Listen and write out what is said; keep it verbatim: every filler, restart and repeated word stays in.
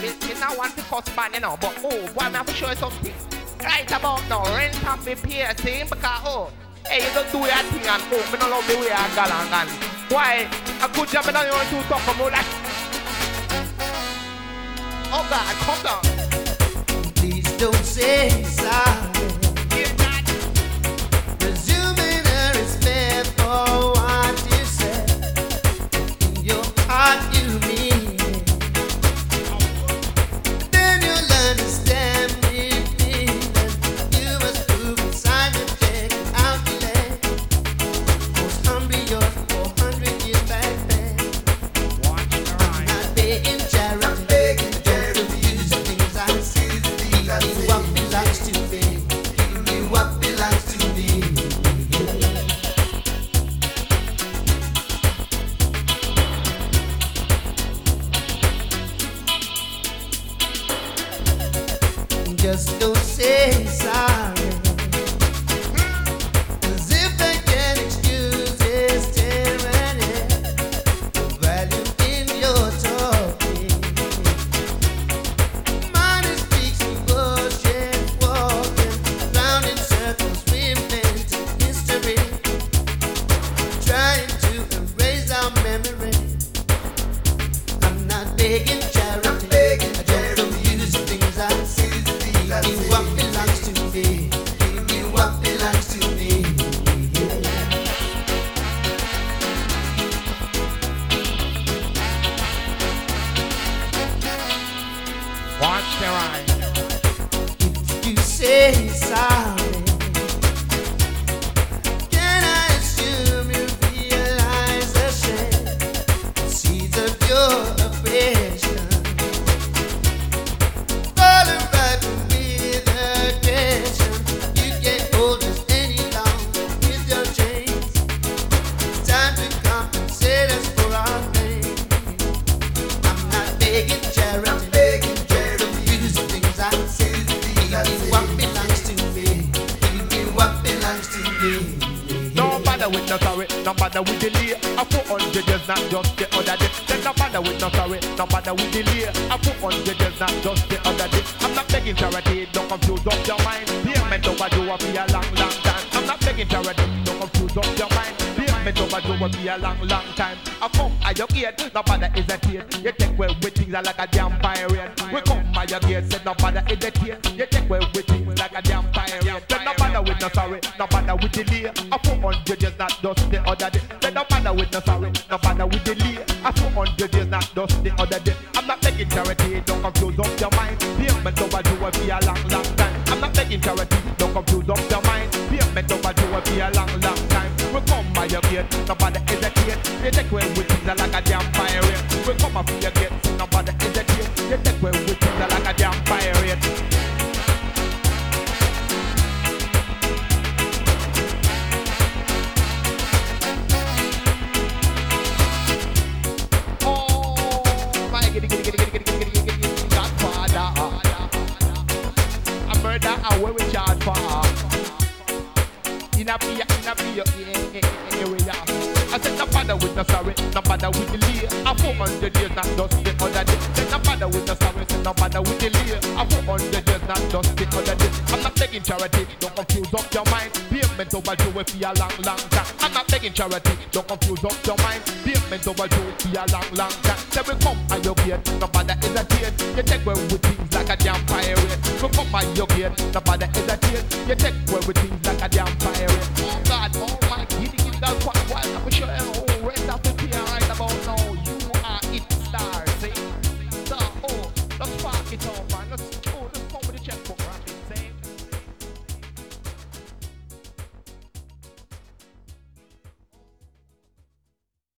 you know want to cuss man, you know, but oh, boy, I have to show you something. Right about now, rent and be piercing because oh, hey, you don't do your thing and oh, me don't love the way I go and and why? A good job, I don't want to talk about that. Oh God, come down. Please don't say sorry. Presuming there is fair for what you said. In your heart you mean it. Then you'll understand me feeling. You must prove inside the check out the leg. Most humbly yours four hundred years back then. Watch your I'm not begging charity. I'm begging charity. Use the things I see. Give me what belongs to me. Give me what belongs to me. Just don't say sorry. As if they can excuse this tyranny. Value in your talking. Money speaks emotion, walking round in circles, reinvent history. Trying to erase our memory. I'm not begging charity. I'm begging I just don't use the things I see. Give me what belongs to me. Give me what belongs to me. Watch their eyes. If you say sorry, can I assume you realize the shame, seeds of your oppression, falling right with aggression. You can't hold us any longer with your chains. It's time to compensate us for our pain. I'm not begging charity. I'm begging charity. Use the things I say. Give me what belongs to me. Give me what belongs to me. No bother with no sorry, no bother with delay. I put hundred years, not just the other day. Then no bother with no sorry, no bother with delay. I put hundred years, not just the other day. I'm not begging charity, don't confuse up your mind. Payment overdue will be a long, long time. I'm not begging charity, don't confuse up your mind. Payment overdue will be a long, long time. I come at your gate, no bother hesitate. You take away with things like a damn pirate. We come at your gate, said no bother hesitate. You take away with things like a damn pirate. Then no bother with no sorry, no bother with delay. I put hundred years, not just the other day. Then no bother with no sorry, no bother with delay. I put hundred years, not just the other day. I'm not begging charity, don't confuse up your mind. Payment overdue will be a long, long time. I'm not begging charity, don't confuse up your mind. Payment overdue will be a long, long time. We come by your gate, nobody hesitate. You take away with things like a damn pirate. We come up your gate, nobody hesitate. You take away with things like a damn pirate. Oh my giddy giddy giddy giddy giddy giddy giddy giddy Godfather. A murder, a way we charge for. In a beer, in a beer, area. I said no bother with no sorry, no bother with delay. I four hundred years, not just the other day. Said no bother with no sorry, said no bother with delay. I four hundred years, not just the other day. I'm not begging charity, don't confuse up your mind. Payment overdue will be a long, long time. I'm not begging charity, don't confuse up your mind. Payment overdue will be a long, long time. Say we come at your gate, no bother hesitate. You take away with things like a damn pirate. We come at your gate, no bother hesitate. You take away with things like a damn pirate. Oh God, oh